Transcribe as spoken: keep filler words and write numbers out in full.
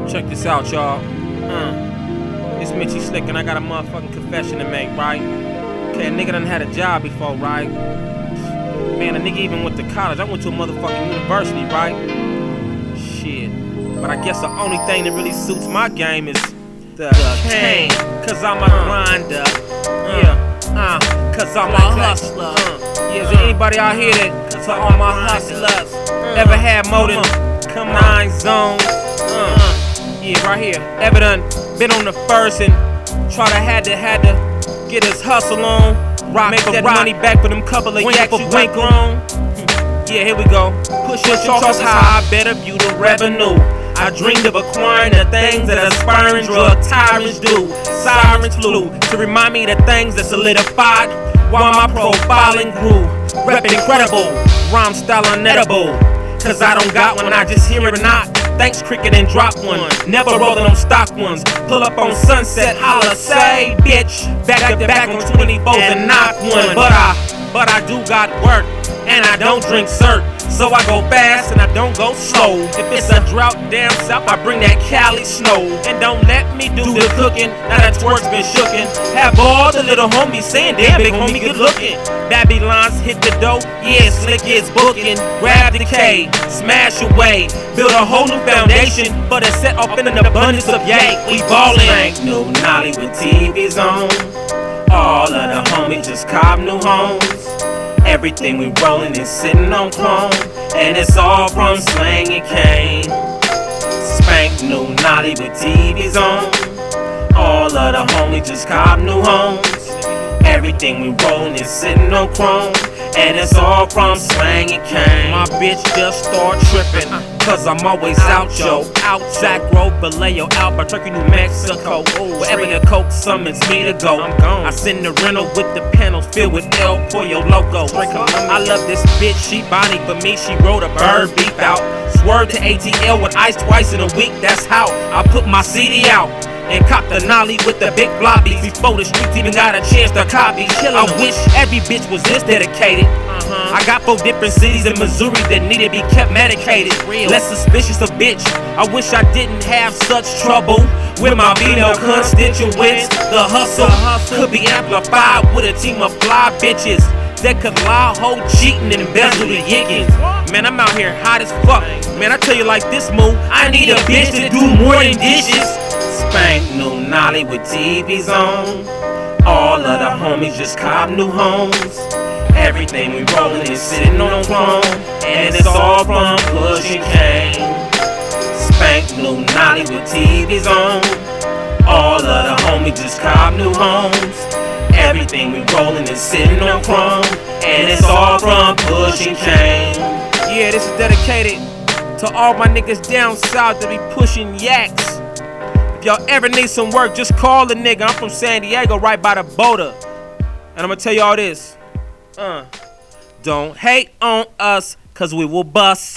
Check this out, y'all. Uh, it's Mitchie Slick, and I got a motherfucking confession to make, right? Okay, a nigga done had a job before, right? Man, a nigga even went to college. I went to a motherfucking university, right? Shit. But I guess the only thing that really suits my game is the, the cane. Cause I'm a grinder. Uh, yeah. Uh, cause I'm a hustler. Uh, yeah, is there anybody out here that, to all my hustlers, ever had more than nine zones? Uh, yeah, right here. Ever done been on the first and try to had to had to get his hustle on, rock, make that rock. Money back for them couple of yaks you went on. Yeah, here we go. Push your chalk high, I better view the revenue. I dreamed of acquiring the things that aspiring drug tyrants do. Sirens flew to remind me the things that solidified while my profiling grew. Rep incredible, rhyme style unedible. Cause I don't got one, I just hear it or not. Thanks cricket and drop one, never rolling on stock ones. Pull up on Sunset, holla, say bitch. Back to back on twenty-fours and knock one. But I, but I do got work, and I don't drink cert. So I go fast and I don't go slow. If it's a drought down south, I bring that Cali snow. And don't let me do the cooking, now that twerk's been shookin'. Have all the little homies saying, damn big homie good looking. Babylons hit the dough, yeah Slick is booking. Grab the K, smash away. Build a whole new foundation, but it's set off in an abundance of yank. We ballin'. Ain't no Nolly with T Vs on. All of the homies just cop new homes. Everything we rollin' is sitting on chrome, and it's all from slang and cane. Spank new Nolly with T Vs on. All of the homies just cop new homes. Everything we rollin' is sitting on chrome, and it's all from slang and cane. My bitch just start trippin', cause I'm always out, yo. Out, Zach Road, Vallejo, Albuquerque, New Mexico. Wherever the coke summons me to go, I'm gone. I send the rental with the panels filled with El Pollo Loco. I love this bitch, she body for me, she wrote a bird beef out. Swerve to A T L with ice twice in a week, that's how I put my C D out. And cop the Nolly with the big blobbies before the streets even got a chance to copy. I wish every bitch was this dedicated. Uh-huh. I got four different cities in Missouri that need to be kept medicated. Real. Less suspicious of bitch. I wish I didn't have such trouble with my female constituents. The hustle, the hustle could be amplified with a team of fly bitches that could lie, hoe, cheating, and embezzle the yickins. Man, I'm out here hot as fuck. Man, I tell you like this move, I need a bitch to do more than dishes. Spank new Nolly with T Vs on. All of the homies just cop new homes. Everything we rollin' is sitting on chrome, and it's all from pushing cane. Spank new Nolly with T Vs on. All of the homies just cop new homes. Everything we rollin' is sitting on chrome, and it's all from pushing cane. Yeah, this is dedicated to all my niggas down south that be pushing yaks. If y'all ever need some work, just call the nigga. I'm from San Diego, right by the border. And I'm gonna tell y'all this. Uh, don't hate on us, cause we will bust.